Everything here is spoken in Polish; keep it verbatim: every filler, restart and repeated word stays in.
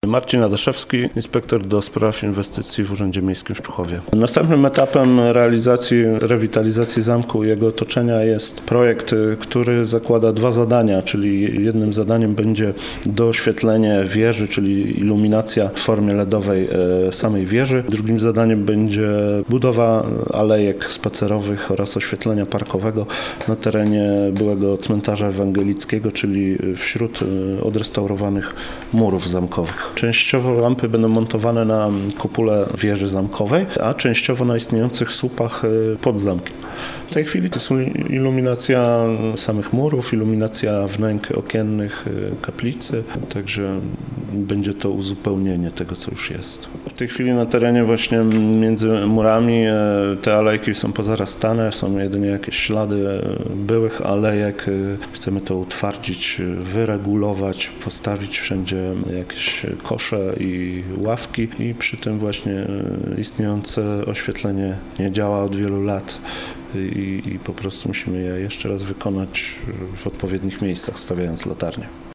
Marcin Adaszewski, inspektor do spraw inwestycji w Urzędzie Miejskim w Człuchowie. Następnym etapem realizacji, rewitalizacji zamku i jego otoczenia jest projekt, który zakłada dwa zadania, czyli jednym zadaniem będzie doświetlenie wieży, czyli iluminacja w formie ledowej samej wieży. Drugim zadaniem będzie budowa alejek spacerowych oraz oświetlenia parkowego na terenie byłego cmentarza ewangelickiego, czyli wśród odrestaurowanych murów zamkowych. Częściowo lampy będą montowane na kupule wieży zamkowej, a częściowo na istniejących słupach pod zamkiem. W tej chwili to jest iluminacja samych murów, iluminacja wnęk okiennych kaplicy, także będzie to uzupełnienie tego, co już jest. W tej chwili na terenie właśnie między murami te alejki są pozarastane, są jedynie jakieś ślady byłych alejek. Chcemy to utwardzić, wyregulować, postawić wszędzie jakieś kosze i ławki i przy tym właśnie istniejące oświetlenie nie działa od wielu lat. I, i po prostu musimy je jeszcze raz wykonać w odpowiednich miejscach, stawiając latarnie.